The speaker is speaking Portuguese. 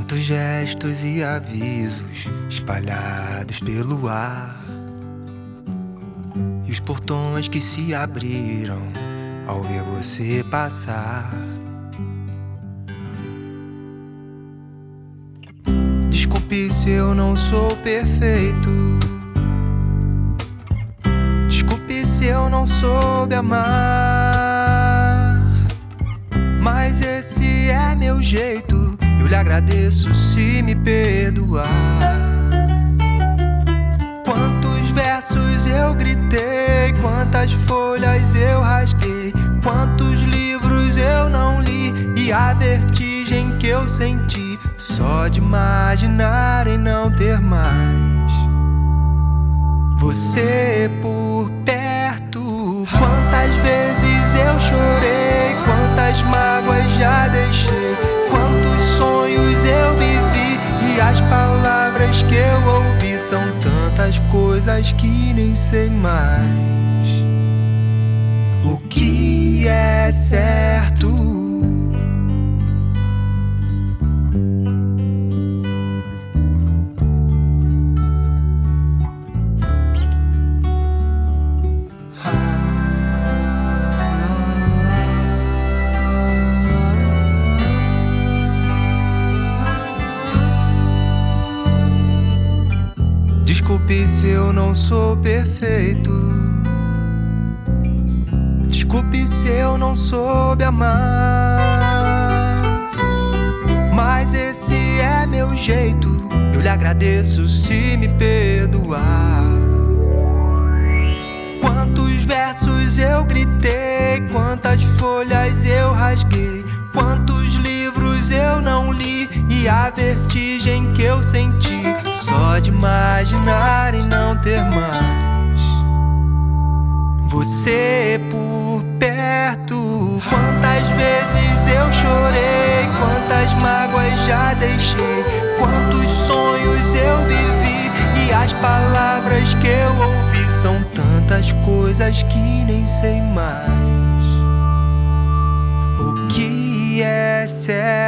Tantos gestos e avisos espalhados pelo ar, e os portões que se abriram ao ver você passar. Desculpe se eu não sou perfeito, desculpe se eu não soube amar, mas esse é meu jeito. Eu lhe agradeço se me perdoar. Quantos versos eu gritei, quantas folhas eu rasguei, quantos livros eu não li, e a vertigem que eu senti só de imaginar em não ter mais você por perto. Quantas vezes eu chorei, quantas mágoas já deixei, quantos sonhos eu vivi, e as palavras que eu ouvi são tantas coisas que nem sei mais o que é certo. Desculpe se eu não sou perfeito, desculpe se eu não soube amar, mas esse é meu jeito. Eu lhe agradeço se me perdoar. Quantos versos eu gritei, quantas folhas eu rasguei, quantos livros eu não li, e a vertigem que eu senti só de imaginar em não ter mais você por perto. Quantas vezes eu chorei, quantas mágoas já deixei, quantos sonhos eu vivi, e as palavras que eu ouvi são tantas coisas que nem sei mais o que é certo.